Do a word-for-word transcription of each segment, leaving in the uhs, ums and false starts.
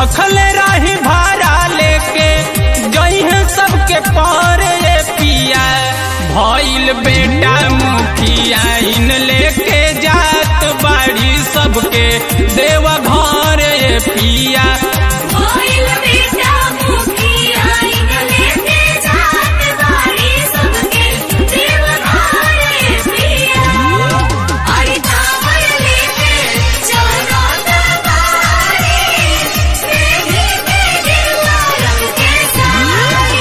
भखले रही भाड़ा लेके जइहे सबके पर ये पिया भइल बेटा मुखिया इन लेके जात बाड़ी सबके देव घर ये पिया भइल बेटा मुखिया इन लेके जात बाड़ी सबके देव घर ये पिया अरे कांवर लेके चलो दरबारे मेघे के गिरवा रंग के सारे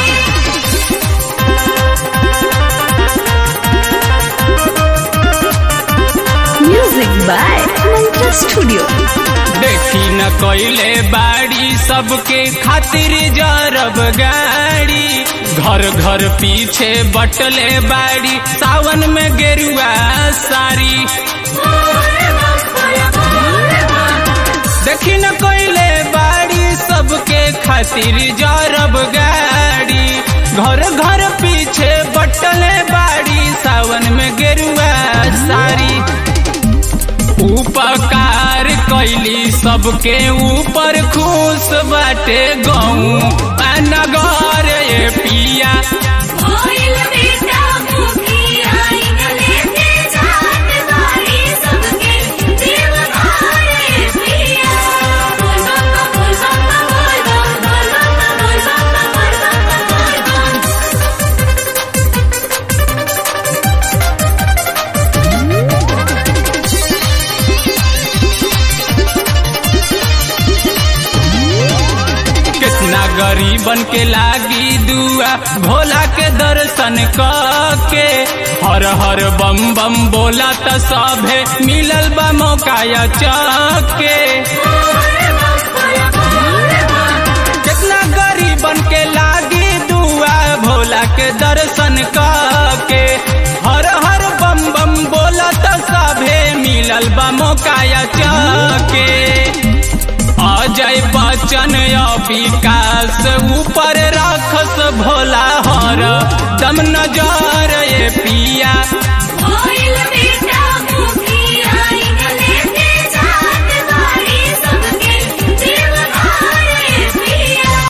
Music by Mantra Studio. देखी न कोइले बाड़ी सबके खातिर जरब गाड़ी घर घर पीछे बटले बाड़ी सावन में गेरुआ सारी देखी न कोइले बाड़ी सबके खातिर जरब गाड़ी घर घर पीछे बटले बाड़ी सावन में गेरुआ सारी उपकार कैली सबके ऊपर खुश बाटे गाँव नगर ये पिया भइल बेटा मुखिया इन लेके जात बाड़ी सबके देव घर ये पिया बोल बम बोल बम बोल बम बोल बम बोल बम बोल बम बोल बम कितना गरीबन के लागी दुआ भोला के दर्शन के हर हर बम बम बोला त सभे मिलल बा मौका या चके कितना गरीबन के लागी दुआ भोला के दर्शन के हर हर बम बम बोला त सभे मिलल बा मौका या चके अजय बच्चन या विकास ऊपर राखस भोला हर दम नजर ये पिया